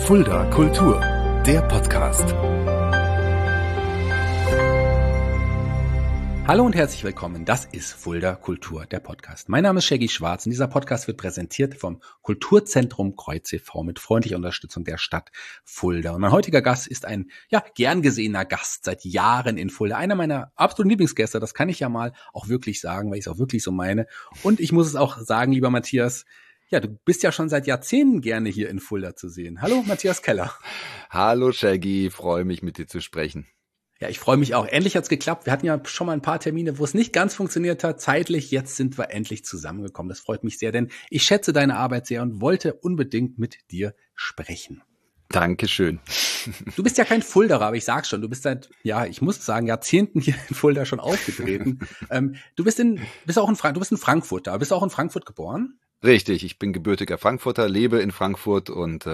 Fulda Kultur, der Podcast. Hallo und herzlich willkommen, das ist Fulda Kultur, der Podcast. Mein Name ist Shaggy Schwarz und dieser Podcast wird präsentiert vom Kulturzentrum Kreuz e.V. mit freundlicher Unterstützung der Stadt Fulda. Und mein heutiger Gast ist ein, gern gesehener Gast seit Jahren in Fulda. Einer meiner absoluten Lieblingsgäste, das kann ich ja mal auch wirklich sagen, weil ich es auch wirklich so meine. Und ich muss es auch sagen, lieber Matthias, du bist ja schon seit Jahrzehnten gerne hier in Fulda zu sehen. Hallo, Matthias Keller. Hallo Shaggy, freue mich mit dir zu sprechen. Ja, ich freue mich auch. Endlich hat's geklappt. Wir hatten ja schon mal ein paar Termine, wo es nicht ganz funktioniert hat. Zeitlich, jetzt sind wir endlich zusammengekommen. Das freut mich sehr, denn ich schätze deine Arbeit sehr und wollte unbedingt mit dir sprechen. Dankeschön. Du bist ja kein Fuldaer, aber ich sag's schon, du bist seit, ich muss sagen, Jahrzehnten hier in Fulda schon aufgetreten. Du bist in Frankfurt da. Bist du auch in Frankfurt geboren? Richtig, ich bin gebürtiger Frankfurter, lebe in Frankfurt und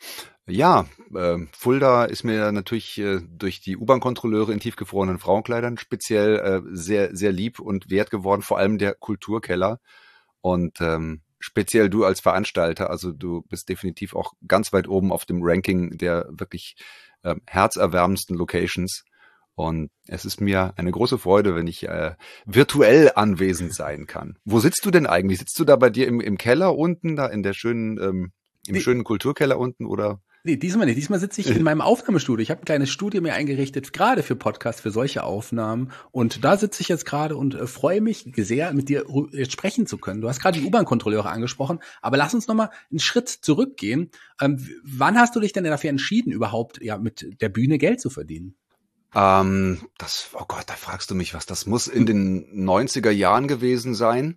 Fulda ist mir natürlich durch die U-Bahn-Kontrolleure in tiefgefrorenen Frauenkleidern speziell sehr, sehr lieb und wert geworden, vor allem der Kulturkeller. Und speziell du als Veranstalter, also du bist definitiv auch ganz weit oben auf dem Ranking der wirklich herzerwärmendsten Locations. Und es ist mir eine große Freude, wenn ich virtuell anwesend sein kann. Wo sitzt du denn eigentlich? Sitzt du da bei dir im Keller unten, da in der schönen, schönen Kulturkeller unten, oder? Nee, diesmal nicht. Diesmal sitze ich in meinem Aufnahmestudio. Ich habe ein kleines Studio mir eingerichtet, gerade für Podcasts, für solche Aufnahmen. Und da sitze ich jetzt gerade und freue mich sehr, mit dir jetzt sprechen zu können. Du hast gerade die U-Bahn-Kontrolleure angesprochen, aber lass uns nochmal einen Schritt zurückgehen. Wann hast du dich denn dafür entschieden, überhaupt mit der Bühne Geld zu verdienen? Da fragst du mich was. Das muss in den 90er Jahren gewesen sein.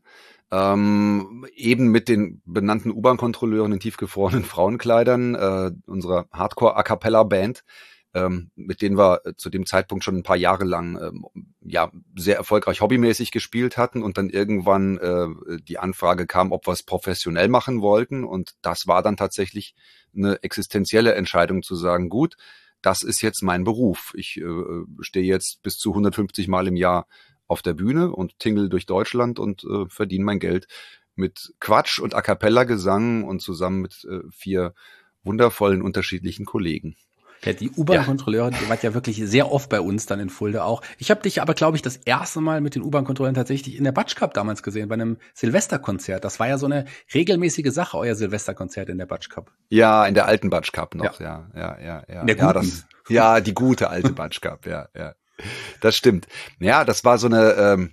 Eben mit den benannten U-Bahn-Kontrolleuren in tiefgefrorenen Frauenkleidern, unserer Hardcore-A-Cappella-Band, mit denen wir zu dem Zeitpunkt schon ein paar Jahre lang sehr erfolgreich hobbymäßig gespielt hatten und dann irgendwann die Anfrage kam, ob wir es professionell machen wollten, und das war dann tatsächlich eine existenzielle Entscheidung zu sagen, gut, das ist jetzt mein Beruf. Ich stehe jetzt bis zu 150 Mal im Jahr auf der Bühne und tingle durch Deutschland und verdiene mein Geld mit Quatsch und A-Cappella-Gesang und zusammen mit 4 wundervollen unterschiedlichen Kollegen. Ja, die U-Bahn-Kontrolleure, die waren ja wirklich sehr oft bei uns dann in Fulda auch. Ich habe dich aber, glaube ich, das erste Mal mit den U-Bahn-Kontrolleuren tatsächlich in der Batsch Cup damals gesehen, bei einem Silvesterkonzert. Das war ja so eine regelmäßige Sache, euer Silvesterkonzert in der Batsch Cup. Ja, in der alten Batsch Cup noch, ja. In der guten. Die gute alte Batsch Cup, ja. Das stimmt. Ja, das war so eine,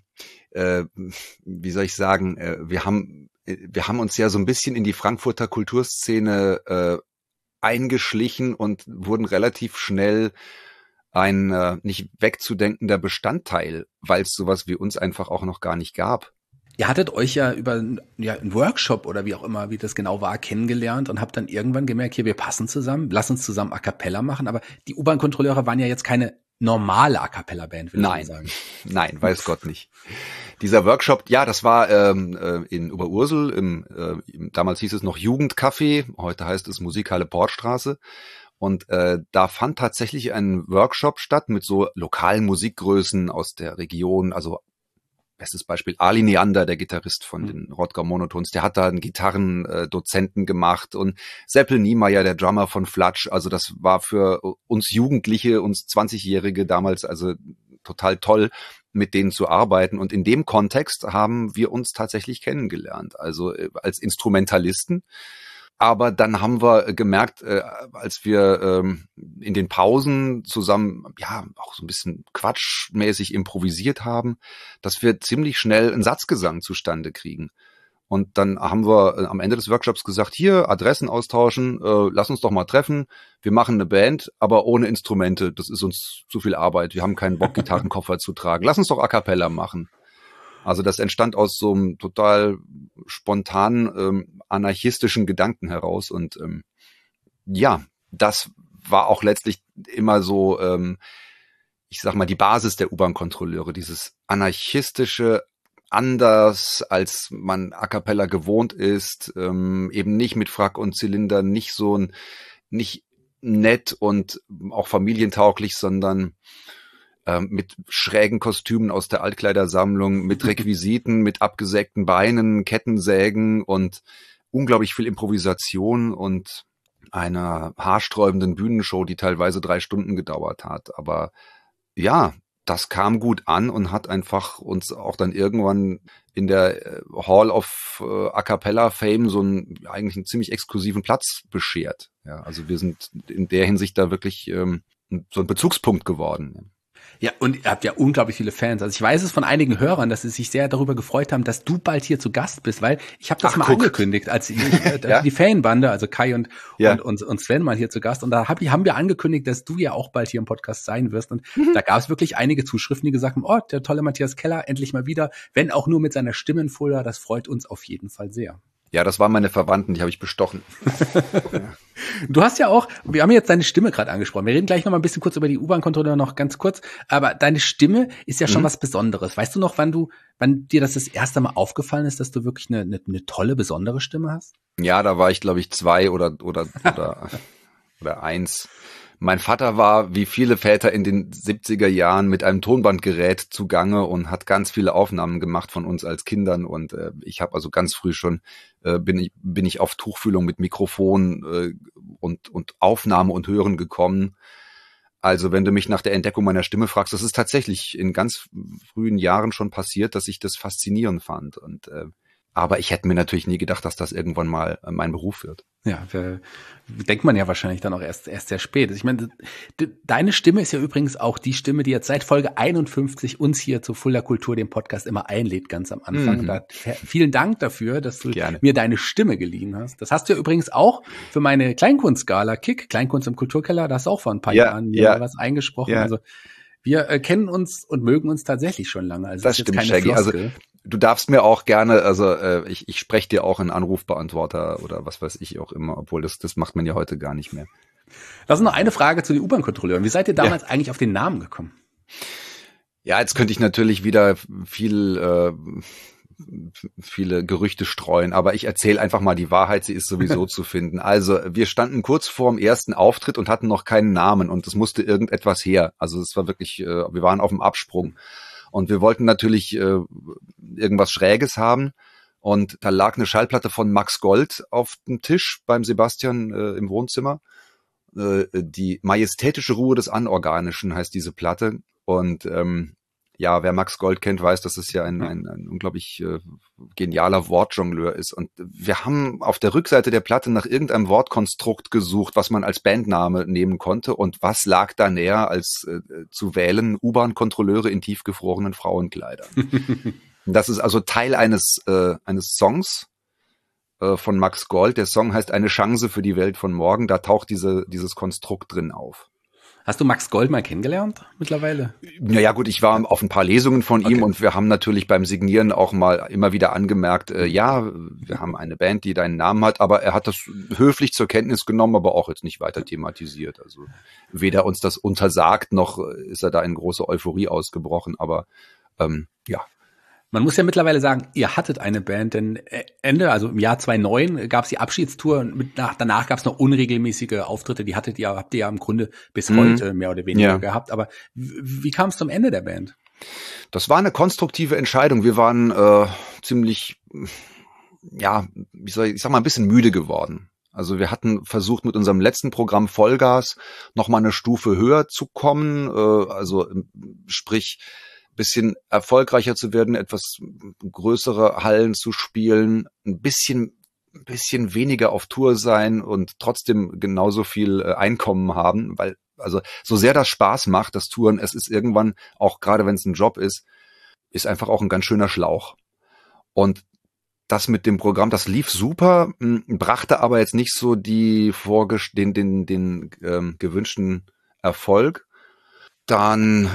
wie soll ich sagen, wir haben uns ja so ein bisschen in die Frankfurter Kulturszene eingeschlichen und wurden relativ schnell ein nicht wegzudenkender Bestandteil, weil es sowas wie uns einfach auch noch gar nicht gab. Ihr hattet euch ja über einen Workshop oder wie auch immer, wie das genau war, kennengelernt und habt dann irgendwann gemerkt, hier, wir passen zusammen, lass uns zusammen A Cappella machen, aber die U-Bahn-Kontrolleure waren ja jetzt keine normale A Cappella-Band, würde ich sagen. Nein, weiß Gott nicht. Dieser Workshop, das war in Oberursel, damals hieß es noch Jugendcafé, heute heißt es Musikhalle Portstraße. Und da fand tatsächlich ein Workshop statt mit so lokalen Musikgrößen aus der Region. Also bestes Beispiel Ali Neander, der Gitarrist von den Rodger Monotones, der hat da einen Gitarrendozenten gemacht, und Seppel Niemeyer, der Drummer von Flatsch. Also das war für uns Jugendliche, uns 20-Jährige damals also total toll, mit denen zu arbeiten. Und in dem Kontext haben wir uns tatsächlich kennengelernt, also als Instrumentalisten. Aber dann haben wir gemerkt, als wir in den Pausen zusammen auch so ein bisschen quatschmäßig improvisiert haben, dass wir ziemlich schnell einen Satzgesang zustande kriegen. Und dann haben wir am Ende des Workshops gesagt, hier, Adressen austauschen, lass uns doch mal treffen. Wir machen eine Band, aber ohne Instrumente. Das ist uns zu viel Arbeit. Wir haben keinen Bock, Gitarrenkoffer zu tragen. Lass uns doch A Cappella machen. Also das entstand aus so einem total spontanen, anarchistischen Gedanken heraus. Und das war auch letztlich immer so, ich sag mal, die Basis der U-Bahn-Kontrolleure. Dieses anarchistische, anders als man A Cappella gewohnt ist, eben nicht mit Frack und Zylinder, nicht nett und auch familientauglich, sondern mit schrägen Kostümen aus der Altkleidersammlung, mit Requisiten, mit abgesägten Beinen, Kettensägen und unglaublich viel Improvisation und einer haarsträubenden Bühnenshow, die teilweise 3 Stunden gedauert hat. Aber ja, das kam gut an und hat einfach uns auch dann irgendwann in der Hall of A Cappella Fame eigentlich einen ziemlich exklusiven Platz beschert. Ja, also wir sind in der Hinsicht da wirklich so ein Bezugspunkt geworden. Ja, und ihr habt ja unglaublich viele Fans. Also ich weiß es von einigen Hörern, dass sie sich sehr darüber gefreut haben, dass du bald hier zu Gast bist, weil ich habe das angekündigt, als ja? Die Fanbande, also Kai und Sven mal hier zu Gast. Und da haben wir angekündigt, dass du ja auch bald hier im Podcast sein wirst. Und da gab es wirklich einige Zuschriften, die gesagt haben, oh, der tolle Matthias Keller, endlich mal wieder, wenn auch nur mit seiner Stimme in Fulda, das freut uns auf jeden Fall sehr. Ja, das waren meine Verwandten, die habe ich bestochen. Du hast ja auch, wir haben jetzt deine Stimme gerade angesprochen. Wir reden gleich noch mal ein bisschen kurz über die U-Bahn-Kontrolle noch ganz kurz. Aber deine Stimme ist ja schon was Besonderes. Weißt du noch, wann dir das erste Mal aufgefallen ist, dass du wirklich eine tolle, besondere Stimme hast? Ja, da war ich, glaube ich, 2 oder 1. Mein Vater war, wie viele Väter in den 70er Jahren, mit einem Tonbandgerät zugange und hat ganz viele Aufnahmen gemacht von uns als Kindern. Und ich habe also ganz früh schon, bin ich auf Tuchfühlung mit Mikrofon und Aufnahme und Hören gekommen. Also wenn du mich nach der Entdeckung meiner Stimme fragst, das ist tatsächlich in ganz frühen Jahren schon passiert, dass ich das faszinierend fand. Aber ich hätte mir natürlich nie gedacht, dass das irgendwann mal mein Beruf wird. Ja, denkt man ja wahrscheinlich dann auch erst sehr spät. Ich meine, deine Stimme ist ja übrigens auch die Stimme, die jetzt seit Folge 51 uns hier zu Fulda Kultur, dem Podcast, immer einlädt, ganz am Anfang. Vielen Dank dafür, dass du mir deine Stimme geliehen hast. Das hast du ja übrigens auch für meine Kleinkunstgala Kick, Kleinkunst im Kulturkeller, da hast du auch vor ein paar Jahren mir was eingesprochen. Ja. Also wir kennen uns und mögen uns tatsächlich schon lange. Also das stimmt, Shaggy. Also du darfst mir auch gerne, ich spreche dir auch einen Anrufbeantworter oder was weiß ich auch immer, obwohl das macht man ja heute gar nicht mehr. Lass uns noch eine Frage zu den U-Bahn-Kontrolleuren. Wie seid ihr damals eigentlich auf den Namen gekommen? Ja, jetzt könnte ich natürlich wieder viele Gerüchte streuen, aber ich erzähle einfach mal die Wahrheit, sie ist sowieso zu finden. Also wir standen kurz vorm ersten Auftritt und hatten noch keinen Namen und es musste irgendetwas her. Also es war wirklich, wir waren auf dem Absprung. Und wir wollten natürlich irgendwas Schräges haben. Und da lag eine Schallplatte von Max Gold auf dem Tisch beim Sebastian im Wohnzimmer. Die majestätische Ruhe des Anorganischen heißt diese Platte. Und wer Max Gold kennt, weiß, dass es ja ein unglaublich genialer Wortjongleur ist. Und wir haben auf der Rückseite der Platte nach irgendeinem Wortkonstrukt gesucht, was man als Bandname nehmen konnte. Und was lag da näher, als zu wählen U-Bahn-Kontrolleure in tiefgefrorenen Frauenkleidern. Das ist also Teil eines Songs von Max Gold. Der Song heißt Eine Chance für die Welt von morgen. Da taucht dieses Konstrukt drin auf. Hast du Max Gold mal kennengelernt mittlerweile? Naja gut, ich war auf ein paar Lesungen von ihm und wir haben natürlich beim Signieren auch mal immer wieder angemerkt, wir haben eine Band, die deinen Namen hat, aber er hat das höflich zur Kenntnis genommen, aber auch jetzt nicht weiter thematisiert. Also weder uns das untersagt, noch ist er da in große Euphorie ausgebrochen, aber Man muss ja mittlerweile sagen, ihr hattet eine Band, denn also im Jahr 2009 gab es die Abschiedstour. Danach gab es noch unregelmäßige Auftritte, habt ihr ja im Grunde bis heute mehr oder weniger gehabt. Aber wie kam es zum Ende der Band? Das war eine konstruktive Entscheidung. Wir waren ziemlich, ich sag mal, ein bisschen müde geworden. Also wir hatten versucht, mit unserem letzten Programm Vollgas noch mal eine Stufe höher zu kommen. Sprich, bisschen erfolgreicher zu werden, etwas größere Hallen zu spielen, ein bisschen weniger auf Tour sein und trotzdem genauso viel Einkommen haben, weil, also so sehr das Spaß macht, das Touren, es ist irgendwann, auch gerade wenn es ein Job ist einfach auch ein ganz schöner Schlauch. Und das mit dem Programm, das lief super, brachte aber jetzt nicht so den gewünschten Erfolg. Dann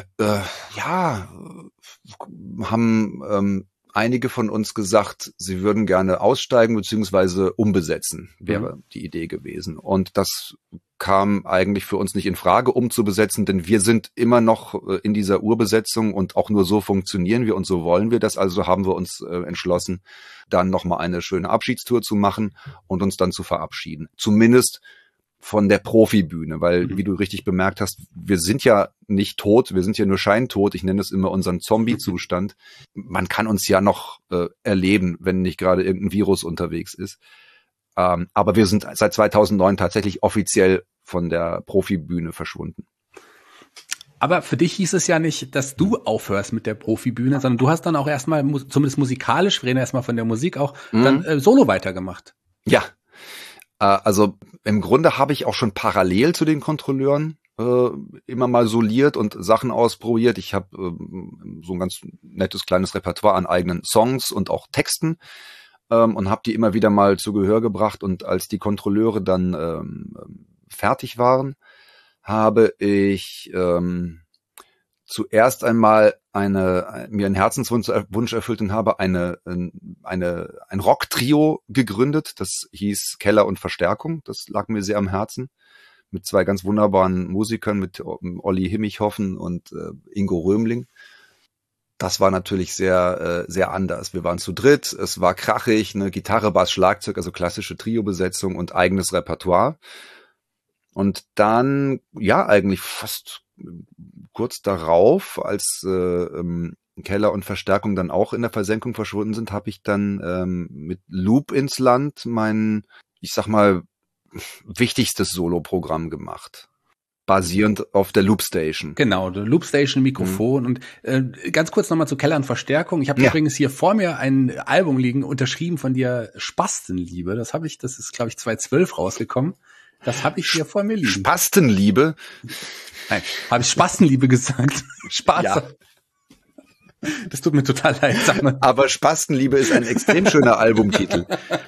haben einige von uns gesagt, sie würden gerne aussteigen bzw. umbesetzen, wäre die Idee gewesen. Und das kam eigentlich für uns nicht in Frage, umzubesetzen, denn wir sind immer noch in dieser Urbesetzung und auch nur so funktionieren wir und so wollen wir das. Also haben wir uns entschlossen, dann nochmal eine schöne Abschiedstour zu machen und uns dann zu verabschieden. Zumindest von der Profibühne, weil, wie du richtig bemerkt hast, wir sind ja nicht tot, wir sind ja nur scheintot. Ich nenne es immer unseren Zombie-Zustand. Man kann uns ja noch erleben, wenn nicht gerade irgendein Virus unterwegs ist. Aber wir sind seit 2009 tatsächlich offiziell von der Profibühne verschwunden. Aber für dich hieß es ja nicht, dass du aufhörst mit der Profibühne, sondern du hast dann auch erstmal, zumindest musikalisch, wir reden erstmal von der Musik auch, dann solo weitergemacht. Ja, also im Grunde habe ich auch schon parallel zu den Kontrolleuren immer mal soliert und Sachen ausprobiert. Ich habe so ein ganz nettes kleines Repertoire an eigenen Songs und auch Texten und habe die immer wieder mal zu Gehör gebracht. Und als die Kontrolleure dann fertig waren, habe ich zuerst einmal mir einen Herzenswunsch erfüllt und habe ein Rock-Trio gegründet. Das hieß Keller und Verstärkung. Das lag mir sehr am Herzen. Mit zwei ganz wunderbaren Musikern, mit Olli Himmichhoffen und Ingo Römling. Das war natürlich sehr, sehr anders. Wir waren zu dritt. Es war krachig, eine Gitarre, Bass, Schlagzeug, also klassische Trio-Besetzung und eigenes Repertoire. Und dann, ja, eigentlich fast kurz darauf, als Keller und Verstärkung dann auch in der Versenkung verschwunden sind, habe ich dann mit Loop ins Land mein, ich sag mal, wichtigstes Soloprogramm gemacht. Basierend auf der Loopstation. Genau, der Loopstation, Mikrofon und ganz kurz nochmal zu Keller und Verstärkung. Ich habe übrigens hier vor mir ein Album liegen, unterschrieben von dir, Spastenliebe. Das ist, glaube ich, 2012 rausgekommen. Das habe ich hier vor mir liegen. Spastenliebe? Nein, habe ich Spastenliebe gesagt? Spaß. Ja. Das tut mir total leid, sag mal. Aber Spastenliebe ist ein extrem schöner Albumtitel.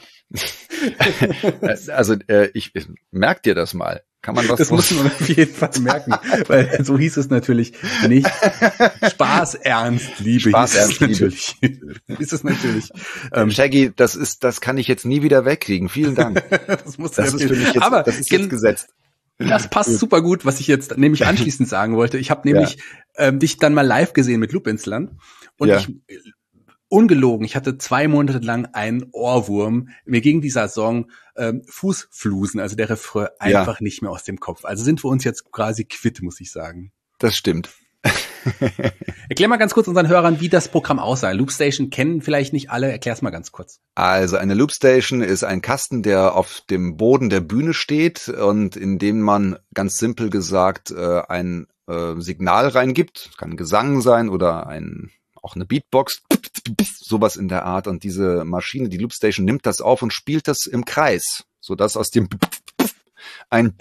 Also ich merk dir das mal. Kann man das muss man auf jeden Fall merken, weil so hieß es natürlich nicht. Spaß, Ernst, Liebe. Spaß, Ernst, Liebe. Ist es natürlich. Shaggy, das kann ich jetzt nie wieder wegkriegen. Vielen Dank. Das ist für mich jetzt, das ist jetzt gesetzt. Das passt super gut, was ich jetzt nämlich anschließend sagen wollte. Ich habe nämlich dich dann mal live gesehen mit Loop ins Land und ungelogen, ich hatte 2 Monate lang einen Ohrwurm. Mir ging dieser Song Fußflusen, also der Refrain, einfach nicht mehr aus dem Kopf. Also sind wir uns jetzt quasi quitt, muss ich sagen. Das stimmt. Erklär mal ganz kurz unseren Hörern, wie das Programm aussah. Loopstation kennen vielleicht nicht alle. Erklär's mal ganz kurz. Also eine Loopstation ist ein Kasten, der auf dem Boden der Bühne steht und in dem man ganz simpel gesagt ein Signal reingibt. Das kann Gesang sein oder auch eine Beatbox, sowas in der Art. Und diese Maschine, die Loopstation, nimmt das auf und spielt das im Kreis, sodass aus dem ein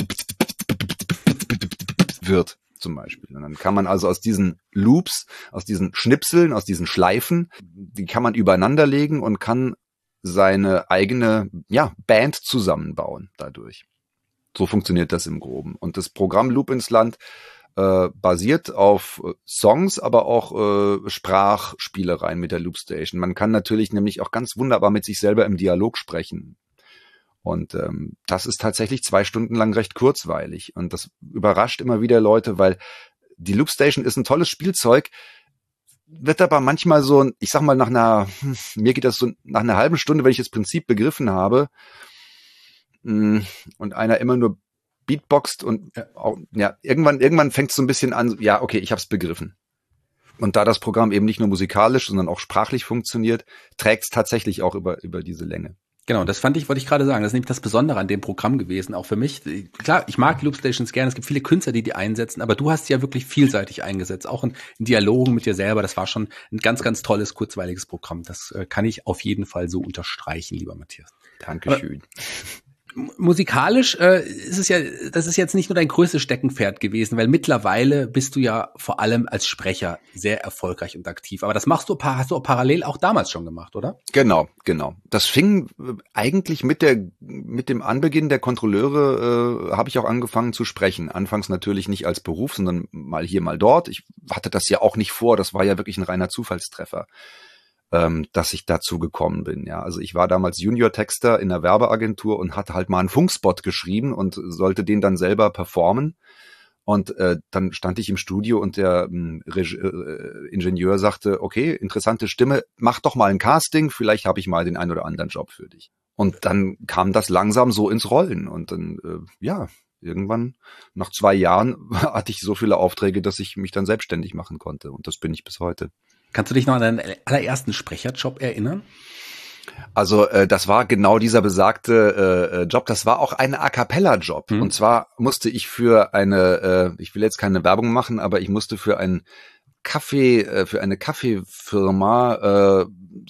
wird. Zum Beispiel. Und dann kann man also aus diesen Loops, aus diesen Schnipseln, aus diesen Schleifen, die kann man übereinander legen und kann seine eigene Band zusammenbauen dadurch. So funktioniert das im Groben. Und das Programm Loop ins Land basiert auf Songs, aber auch Sprachspielereien mit der Loopstation. Man kann natürlich nämlich auch ganz wunderbar mit sich selber im Dialog sprechen. Und das ist tatsächlich 2 Stunden lang recht kurzweilig. Und das überrascht immer wieder Leute, weil die Loopstation ist ein tolles Spielzeug, wird aber manchmal so, ich sag mal, mir geht das so nach einer halben Stunde, wenn ich das Prinzip begriffen habe und einer immer nur Beatboxt und irgendwann fängt es so ein bisschen an, okay, ich habe es begriffen. Und da das Programm eben nicht nur musikalisch, sondern auch sprachlich funktioniert, trägt es tatsächlich auch über diese Länge. Genau, das wollte ich gerade sagen. Das ist nämlich das Besondere an dem Programm gewesen, auch für mich. Klar, ich mag Loopstations gerne. Es gibt viele Künstler, die einsetzen, aber du hast sie ja wirklich vielseitig eingesetzt, auch in Dialogen mit dir selber. Das war schon ein ganz, ganz tolles, kurzweiliges Programm. Das kann ich auf jeden Fall so unterstreichen, lieber Matthias. Dankeschön. Musikalisch ist es ja, das ist jetzt nicht nur dein größtes Steckenpferd gewesen, weil mittlerweile bist du ja vor allem als Sprecher sehr erfolgreich und aktiv. Aber das hast du parallel auch damals schon gemacht, oder? Genau. Das fing eigentlich mit dem Anbeginn der Kontrolleure, habe ich auch angefangen zu sprechen. Anfangs natürlich nicht als Beruf, sondern mal hier, mal dort. Ich hatte das ja auch nicht vor. Das war ja wirklich ein reiner Zufallstreffer, dass ich dazu gekommen bin. Ja, also ich war damals Junior-Texter in einer Werbeagentur und hatte halt mal einen Funkspot geschrieben und sollte den dann selber performen. Und dann stand ich im Studio und der Ingenieur sagte, okay, interessante Stimme, mach doch mal ein Casting, vielleicht habe ich mal den einen oder anderen Job für dich. Und dann kam das langsam so ins Rollen und dann, irgendwann nach 2 Jahren hatte ich so viele Aufträge, dass ich mich dann selbstständig machen konnte und das bin ich bis heute. Kannst du dich noch an deinen allerersten Sprecherjob erinnern? Also das war genau dieser besagte Job. Das war auch ein A-cappella-Job. Und zwar musste ich für eine, ich will jetzt keine Werbung machen, aber ich musste für einen Kaffee, für eine Kaffeefirma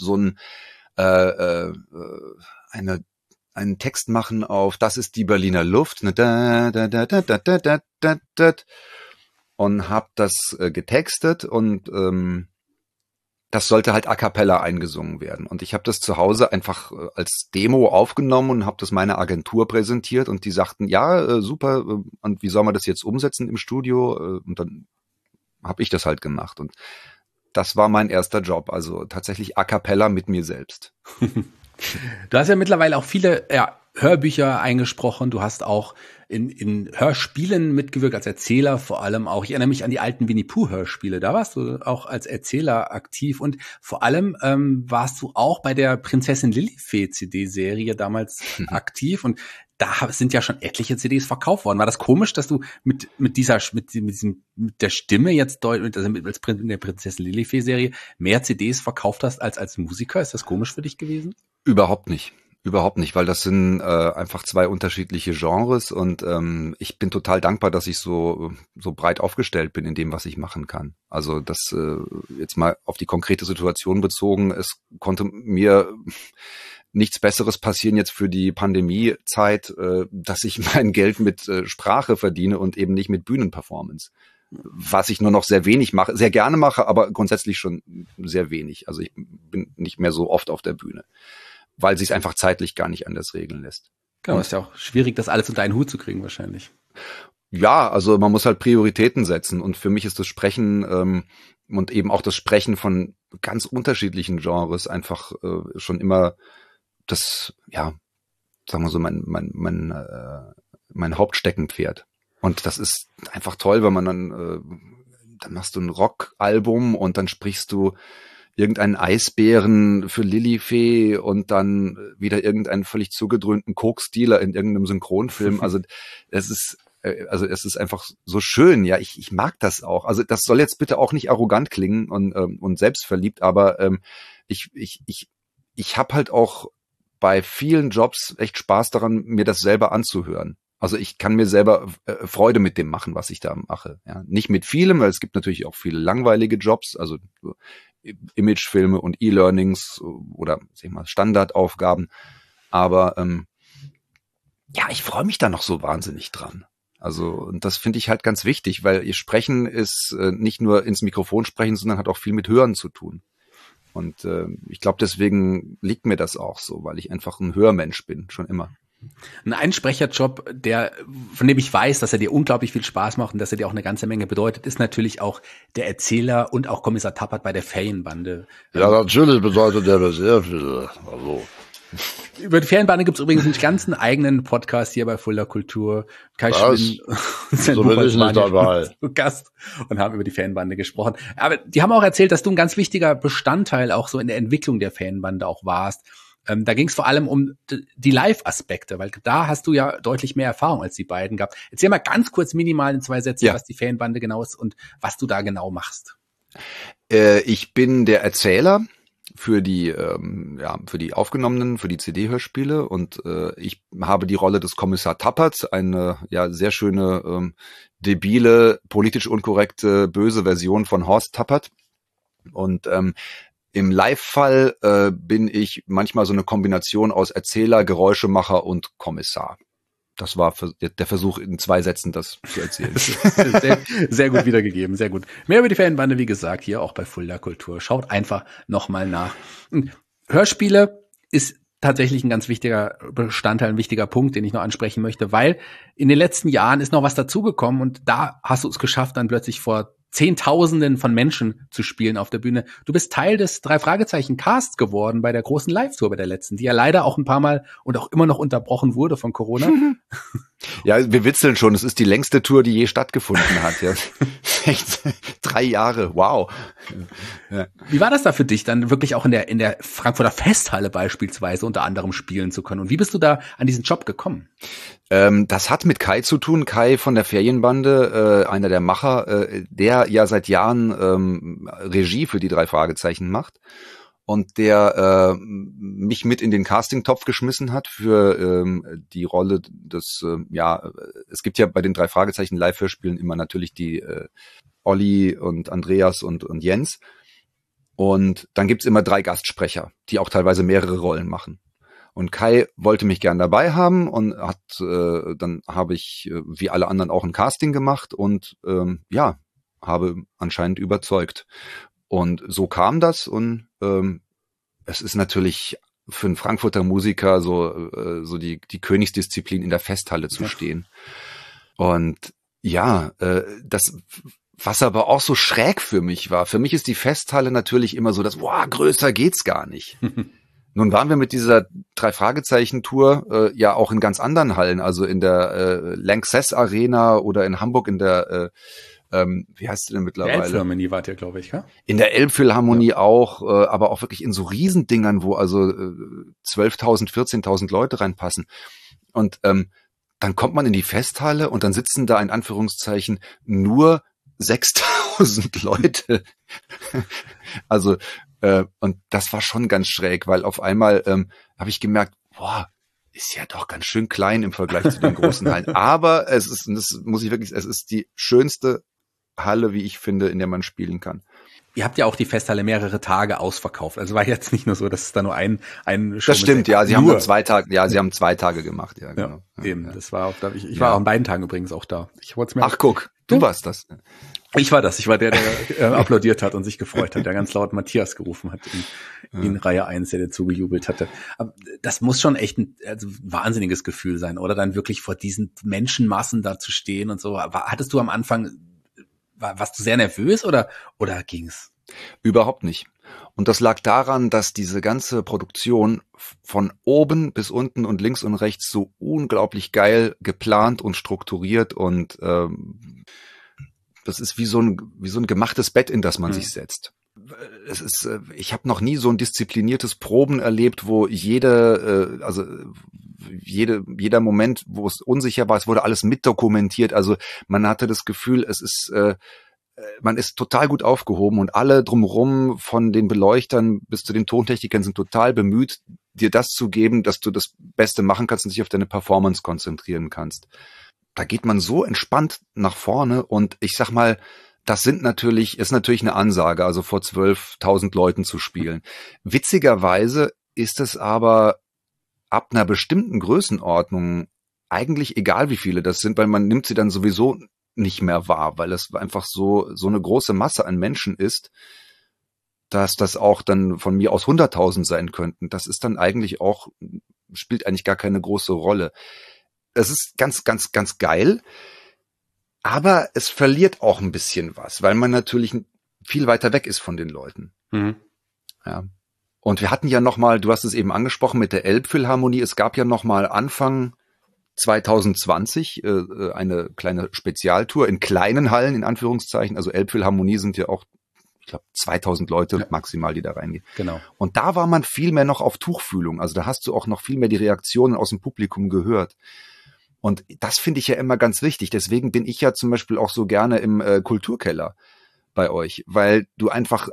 einen Text machen auf "Das ist die Berliner Luft" und habe das getextet und das sollte halt a cappella eingesungen werden. Und ich habe das zu Hause einfach als Demo aufgenommen und habe das meiner Agentur präsentiert und die sagten, ja, super, und wie soll man das jetzt umsetzen im Studio? Und dann habe ich das halt gemacht. Und das war mein erster Job, also tatsächlich a cappella mit mir selbst. Du hast ja mittlerweile auch viele Hörbücher eingesprochen. Du hast auch in Hörspielen mitgewirkt, als Erzähler vor allem auch. Ich erinnere mich an die alten Winnie-Pooh-Hörspiele. Da warst du auch als Erzähler aktiv. Und vor allem warst du auch bei der Prinzessin Lilifee CD-Serie damals aktiv. Und da sind ja schon etliche CDs verkauft worden. War das komisch, dass du mit der Stimme jetzt mit der Prinzessin Lilifee-Serie mehr CDs verkauft hast als Musiker? Ist das komisch für dich gewesen? Überhaupt nicht, weil das sind einfach zwei unterschiedliche Genres und ich bin total dankbar, dass ich so breit aufgestellt bin in dem, was ich machen kann. Also das jetzt mal auf die konkrete Situation bezogen, es konnte mir nichts Besseres passieren jetzt für die Pandemiezeit, dass ich mein Geld mit Sprache verdiene und eben nicht mit Bühnenperformance. Was ich nur noch sehr wenig mache, sehr gerne mache, aber grundsätzlich schon sehr wenig. Also ich bin nicht mehr so oft auf der Bühne, weil sich es einfach zeitlich gar nicht anders regeln lässt. Genau, ist ja auch schwierig, das alles unter einen Hut zu kriegen wahrscheinlich. Ja, also man muss halt Prioritäten setzen und für mich ist das Sprechen und eben auch das Sprechen von ganz unterschiedlichen Genres einfach schon immer das, ja, sagen wir so, mein Hauptsteckenpferd. Und das ist einfach toll, wenn man dann machst du ein Rockalbum und dann sprichst du irgendeinen Eisbären für Lilifee und dann wieder irgendeinen völlig zugedröhnten Koksdealer in irgendeinem Synchronfilm. Also es ist einfach so schön. Ja, ich mag das auch. Also das soll jetzt bitte auch nicht arrogant klingen und selbstverliebt, aber ich habe halt auch bei vielen Jobs echt Spaß daran, mir das selber anzuhören. Also ich kann mir selber Freude mit dem machen, was ich da mache. Ja, nicht mit vielem, weil es gibt natürlich auch viele langweilige Jobs, also Imagefilme und E-Learnings oder sag ich mal Standardaufgaben. Aber ja, ich freue mich da noch so wahnsinnig dran. Also und das finde ich halt ganz wichtig, weil ihr Sprechen ist nicht nur ins Mikrofon sprechen, sondern hat auch viel mit Hören zu tun. Und ich glaube, deswegen liegt mir das auch so, weil ich einfach ein Hörmensch bin, schon immer. Ein Einsprecherjob, von dem ich weiß, dass er dir unglaublich viel Spaß macht und dass er dir auch eine ganze Menge bedeutet, ist natürlich auch der Erzähler und auch Kommissar Tappert bei der Ferienbande. Ja, natürlich bedeutet der mir sehr viel. Also. Über die Ferienbande gibt es übrigens einen ganzen eigenen Podcast hier bei Fulda Kultur. Kai Schwinn so bin ich nicht dabei. Gast und haben über die Ferienbande gesprochen. Aber die haben auch erzählt, dass du ein ganz wichtiger Bestandteil auch so in der Entwicklung der Ferienbande auch warst. Da ging es vor allem um die Live-Aspekte, weil da hast du ja deutlich mehr Erfahrung als die beiden gehabt. Erzähl mal ganz kurz minimal in 2 Sätzen, was die Ferienbande genau ist und was du da genau machst. Ich bin der Erzähler für die aufgenommenen, für die CD-Hörspiele und ich habe die Rolle des Kommissar Tappert, eine sehr schöne, debile, politisch unkorrekte, böse Version von Horst Tappert. Und im Live-Fall bin ich manchmal so eine Kombination aus Erzähler, Geräuschemacher und Kommissar. Das war der Versuch, in 2 Sätzen das zu erzählen. Sehr gut wiedergegeben, sehr gut. Mehr über die Ferienbande, wie gesagt, hier auch bei Fulda Kultur. Schaut einfach nochmal nach. Hörspiele ist tatsächlich ein ganz wichtiger Bestandteil, ein wichtiger Punkt, den ich noch ansprechen möchte, weil in den letzten Jahren ist noch was dazugekommen und da hast du es geschafft, dann plötzlich vor Zehntausenden von Menschen zu spielen auf der Bühne. Du bist Teil des 3-Fragezeichen-Casts geworden bei der großen Live-Tour, bei der letzten, die ja leider auch ein paar Mal und auch immer noch unterbrochen wurde von Corona. Ja, wir witzeln schon. Es ist die längste Tour, die je stattgefunden hat. Ja. 3 Jahre, wow. Ja. Wie war das da für dich, dann wirklich auch in der Frankfurter Festhalle beispielsweise unter anderem spielen zu können? Und wie bist du da an diesen Job gekommen? Das hat mit Kai zu tun. Kai von der Ferienbande, einer der Macher, der ja seit Jahren Regie für die 3 Fragezeichen macht. und der mich mit in den Casting-Topf geschmissen hat für die Rolle des, es gibt ja bei den 3 Fragezeichen Live-Hörspielen immer natürlich die Olli und Andreas und Jens. Und dann gibt's immer 3 Gastsprecher, die auch teilweise mehrere Rollen machen. Und Kai wollte mich gern dabei haben und dann habe ich wie alle anderen auch ein Casting gemacht und habe anscheinend überzeugt. Und so kam das und es ist natürlich für einen Frankfurter Musiker so die Königsdisziplin in der Festhalle zu stehen. Und das, was aber auch so schräg für mich ist die Festhalle natürlich immer so, größer geht's gar nicht. Nun waren wir mit dieser 3-Fragezeichen-Tour auch in ganz anderen Hallen, also in der Lanxess Arena oder in Hamburg in der wie heißt sie denn mittlerweile? Elbphilharmonie wart ihr, glaube ich, ja? In der Elbphilharmonie auch, aber auch wirklich in so Riesendingern, wo also 12.000, 14.000 Leute reinpassen. Und dann kommt man in die Festhalle und dann sitzen da in Anführungszeichen nur 6.000 Leute. Also und das war schon ganz schräg, weil auf einmal habe ich gemerkt, ist ja doch ganz schön klein im Vergleich zu den großen Hallen. Aber es ist die schönste Halle, wie ich finde, in der man spielen kann. Ihr habt ja auch die Festhalle mehrere Tage ausverkauft. Also war jetzt nicht nur so, dass es da nur ein Show. Das stimmt, ja. Sie haben nur 2 Tage, sie haben 2 Tage gemacht, ja, genau. Ja, eben, ja. Das war auch, ich war auch an beiden Tagen übrigens auch da. Ach, guck, du warst das. Ich war der applaudiert hat und sich gefreut hat, der ganz laut Matthias gerufen hat in Reihe 1, der dazu gejubelt hatte. Aber das muss schon echt ein wahnsinniges Gefühl sein, oder? Dann wirklich vor diesen Menschenmassen da zu stehen und so. Hattest du am Anfang, warst du sehr nervös oder ging's? Überhaupt nicht. Und das lag daran, dass diese ganze Produktion von oben bis unten und links und rechts so unglaublich geil geplant und strukturiert und das ist wie so ein gemachtes Bett, in das man sich setzt. Ich habe noch nie so ein diszipliniertes Proben erlebt, wo jeder Moment, wo es unsicher war, es wurde alles mitdokumentiert. Also man hatte das Gefühl, man ist total gut aufgehoben und alle drumherum, von den Beleuchtern bis zu den Tontechnikern, sind total bemüht, dir das zu geben, dass du das Beste machen kannst und dich auf deine Performance konzentrieren kannst. Da geht man so entspannt nach vorne und ich sag mal, ist natürlich eine Ansage, also vor 12.000 Leuten zu spielen. Witzigerweise ist es aber ab einer bestimmten Größenordnung eigentlich egal, wie viele das sind, weil man nimmt sie dann sowieso nicht mehr wahr, weil es einfach so eine große Masse an Menschen ist, dass das auch dann von mir aus 100.000 sein könnten. Das ist dann eigentlich auch, spielt eigentlich gar keine große Rolle. Es ist ganz, ganz, ganz geil, aber es verliert auch ein bisschen was, weil man natürlich viel weiter weg ist von den Leuten. Mhm. Ja. Und wir hatten ja nochmal, du hast es eben angesprochen mit der Elbphilharmonie, es gab ja nochmal Anfang 2020 eine kleine Spezialtour in kleinen Hallen, in Anführungszeichen. Also Elbphilharmonie sind ja auch, ich glaube, 2.000 Leute maximal, die da reingehen. Genau. Und da war man viel mehr noch auf Tuchfühlung. Also da hast du auch noch viel mehr die Reaktionen aus dem Publikum gehört. Und das finde ich ja immer ganz wichtig. Deswegen bin ich ja zum Beispiel auch so gerne im Kulturkeller bei euch, weil du einfach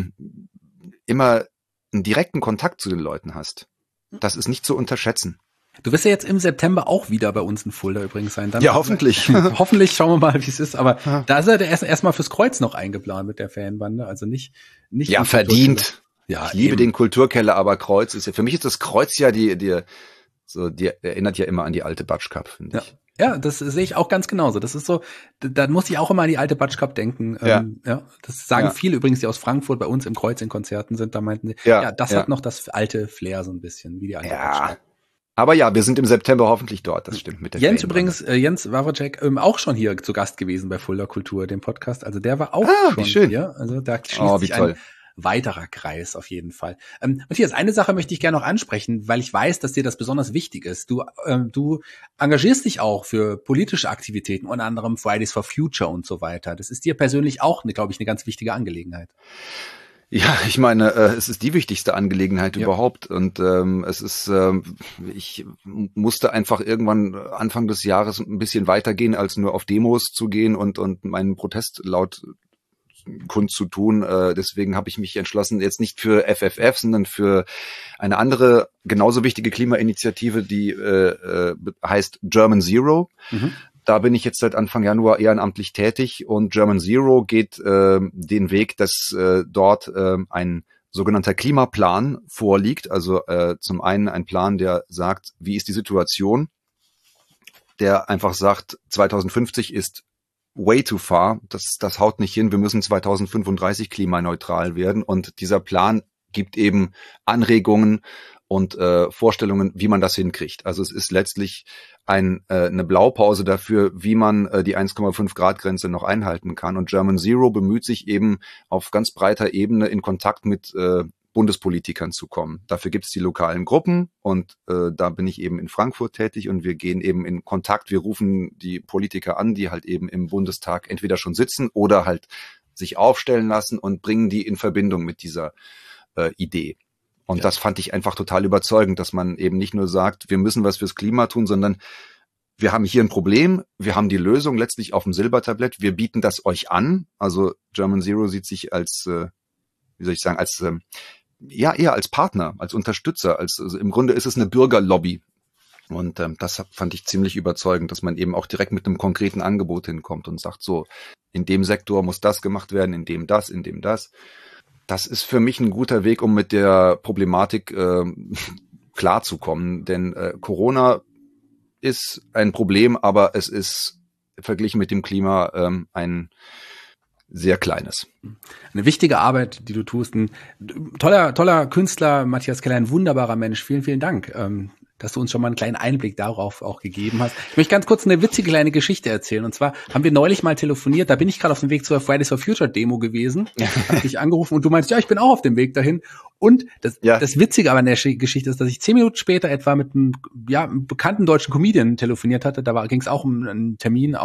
immer einen direkten Kontakt zu den Leuten hast. Das ist nicht zu unterschätzen. Du wirst ja jetzt im September auch wieder bei uns in Fulda übrigens sein. Dann ja, hoffentlich. Hoffentlich, schauen wir mal, wie es ist. Aber da ist er erstmal fürs Kreuz noch eingeplant mit der Fanbande. Also nicht. Ja, verdient. Ja, ich liebe den Kulturkeller, aber Kreuz ist ja, für mich ist das Kreuz ja die erinnert ja immer an die alte Batsch Cup, finde ich. Ja, das sehe ich auch ganz genauso. Das ist so, da muss ich auch immer an die alte Batsch Cup denken. Das sagen viele übrigens, die aus Frankfurt bei uns im Kreuz in Konzerten sind. Da meinten sie, das hat noch das alte Flair so ein bisschen, wie die alte Batsch Cup. Aber ja, wir sind im September hoffentlich dort, das stimmt mit der Jens übrigens, Jens Wawrcek, auch schon hier zu Gast gewesen bei Fulda Kultur, dem Podcast. Also der war auch schon schön. hier. Also da schließt sich ein weiterer Kreis auf jeden Fall. Matthias, eine Sache möchte ich gerne noch ansprechen, weil ich weiß, dass dir das besonders wichtig ist. Du engagierst dich auch für politische Aktivitäten, unter anderem Fridays for Future und so weiter. Das ist dir persönlich auch, glaube ich, eine ganz wichtige Angelegenheit. Ja, ich meine, es ist die wichtigste Angelegenheit überhaupt und ich musste einfach irgendwann Anfang des Jahres ein bisschen weitergehen, als nur auf Demos zu gehen und meinen Protest laut kundzutun. Deswegen habe ich mich entschlossen, jetzt nicht für FFF, sondern für eine andere, genauso wichtige Klimainitiative, die heißt German Zero. Mhm. Da bin ich jetzt seit Anfang Januar ehrenamtlich tätig und German Zero geht den Weg, dass dort ein sogenannter Klimaplan vorliegt. Also zum einen ein Plan, der sagt, wie ist die Situation, der einfach sagt, 2050 ist way too far, das haut nicht hin, wir müssen 2035 klimaneutral werden und dieser Plan gibt eben Anregungen und Vorstellungen, wie man das hinkriegt. Also es ist letztlich eine Blaupause dafür, wie man die 1,5 Grad Grenze noch einhalten kann und German Zero bemüht sich eben auf ganz breiter Ebene in Kontakt mit Bundespolitikern zu kommen. Dafür gibt es die lokalen Gruppen und da bin ich eben in Frankfurt tätig und wir gehen eben in Kontakt. Wir rufen die Politiker an, die halt eben im Bundestag entweder schon sitzen oder halt sich aufstellen lassen und bringen die in Verbindung mit dieser Idee. Und das fand ich einfach total überzeugend, dass man eben nicht nur sagt, wir müssen was fürs Klima tun, sondern wir haben hier ein Problem, wir haben die Lösung letztlich auf dem Silbertablett, wir bieten das euch an. Also German Zero sieht sich als, eher als Partner, als Unterstützer, also im Grunde ist es eine Bürgerlobby. Und das fand ich ziemlich überzeugend, dass man eben auch direkt mit einem konkreten Angebot hinkommt und sagt, so, in dem Sektor muss das gemacht werden, in dem das. Das ist für mich ein guter Weg, um mit der Problematik klarzukommen. Denn Corona ist ein Problem, aber es ist verglichen mit dem Klima ein sehr kleines. Eine wichtige Arbeit, die du tust. Ein toller Künstler, Matthias Keller, ein wunderbarer Mensch. Vielen, vielen Dank, dass du uns schon mal einen kleinen Einblick darauf auch gegeben hast. Ich möchte ganz kurz eine witzige kleine Geschichte erzählen. Und zwar haben wir neulich mal telefoniert, da bin ich gerade auf dem Weg zur Fridays for Future Demo gewesen, habe dich angerufen und du meinst, ja, ich bin auch auf dem Weg dahin. Und das Witzige aber an der Geschichte ist, dass ich 10 Minuten später etwa mit einem bekannten deutschen Comedian telefoniert hatte. Da ging es auch um einen Termin,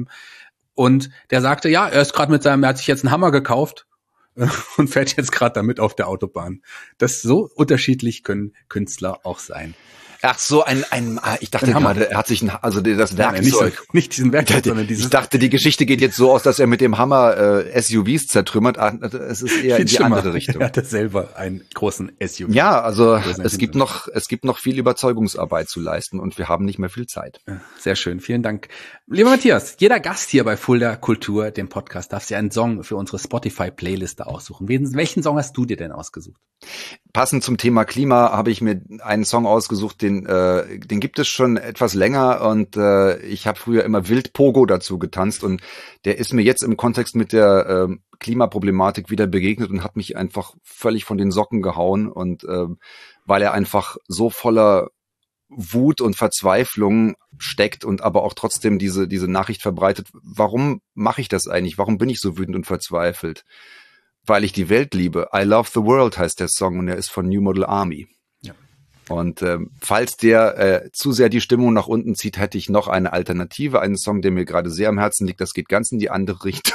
und der sagte, ja, er hat sich jetzt einen Hammer gekauft und fährt jetzt gerade damit auf der Autobahn. So unterschiedlich können Künstler auch sein. Ach so, ich dachte gerade, er hat sich das Werkzeug. Nicht diesen Werkzeug, sondern dieses. Ich dachte, die Geschichte geht jetzt so aus, dass er mit dem Hammer SUVs zertrümmert. Es ist eher in die andere Richtung. Er hatte selber einen großen SUV. Ja, also es gibt noch viel Überzeugungsarbeit zu leisten und wir haben nicht mehr viel Zeit. Sehr schön, vielen Dank. Lieber Matthias, jeder Gast hier bei Fulda Kultur, dem Podcast, darf sich einen Song für unsere Spotify-Playliste aussuchen. Welchen Song hast du dir denn ausgesucht? Passend zum Thema Klima habe ich mir einen Song ausgesucht, den gibt es schon etwas länger und ich habe früher immer Wild-Pogo dazu getanzt und der ist mir jetzt im Kontext mit der Klimaproblematik wieder begegnet und hat mich einfach völlig von den Socken gehauen und weil er einfach so voller Wut und Verzweiflung steckt und aber auch trotzdem diese Nachricht verbreitet, warum mache ich das eigentlich? Warum bin ich so wütend und verzweifelt? Weil ich die Welt liebe. I Love the World heißt der Song und er ist von New Model Army. Ja. Und falls der zu sehr die Stimmung nach unten zieht, hätte ich noch eine Alternative, einen Song, der mir gerade sehr am Herzen liegt. Das geht ganz in die andere Richtung.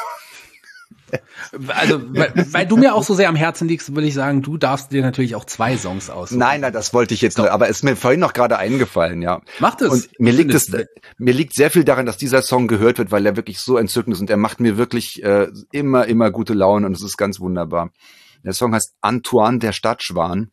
Also, weil du mir auch so sehr am Herzen liegst, würde ich sagen, du darfst dir natürlich auch 2 Songs aussuchen. Nein, das wollte ich jetzt nur, aber es ist mir vorhin noch gerade eingefallen, ja. Macht es. Und mir liegt sehr viel daran, dass dieser Song gehört wird, weil er wirklich so entzückend ist und er macht mir wirklich immer gute Laune und es ist ganz wunderbar. Der Song heißt Antoine, der Stadtschwan.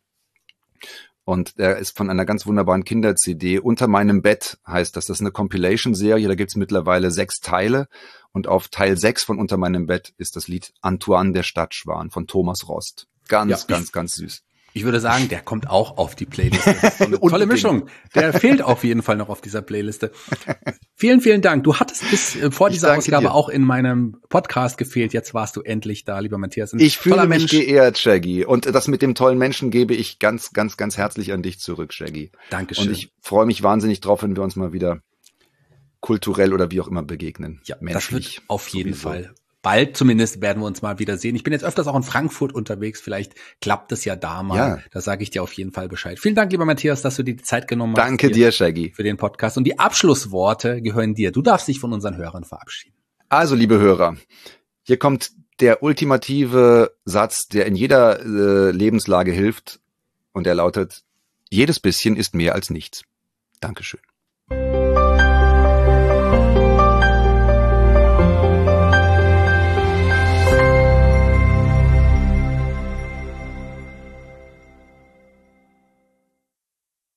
Und der ist von einer ganz wunderbaren Kinder-CD. Unter meinem Bett heißt das. Das ist eine Compilation-Serie. Da gibt's mittlerweile 6 Teile. Und auf Teil 6 von Unter meinem Bett ist das Lied Antoine der Stadtschwan von Thomas Rost. Ganz süß. Ich würde sagen, der kommt auch auf die Playliste. Das ist so eine tolle Mischung. Der fehlt auf jeden Fall noch auf dieser Playliste. Vielen, vielen Dank. Du hattest bis vor dieser Ausgabe auch in meinem Podcast gefehlt. Jetzt warst du endlich da, lieber Matthias. Ich fühle mich geehrt, Shaggy. Und das mit dem tollen Menschen gebe ich ganz herzlich an dich zurück, Shaggy. Dankeschön. Und ich freue mich wahnsinnig drauf, wenn wir uns mal wieder kulturell oder wie auch immer begegnen. Ja, menschlich. Das wird auf jeden Fall. Bald zumindest werden wir uns mal wieder sehen. Ich bin jetzt öfters auch in Frankfurt unterwegs. Vielleicht klappt es ja da mal. Ja. Da sage ich dir auf jeden Fall Bescheid. Vielen Dank, lieber Matthias, dass du dir die Zeit genommen hast. Danke dir, Shaggy. Für den Podcast. Und die Abschlussworte gehören dir. Du darfst dich von unseren Hörern verabschieden. Also, liebe Hörer, hier kommt der ultimative Satz, der in jeder Lebenslage hilft. Und er lautet, jedes bisschen ist mehr als nichts. Dankeschön.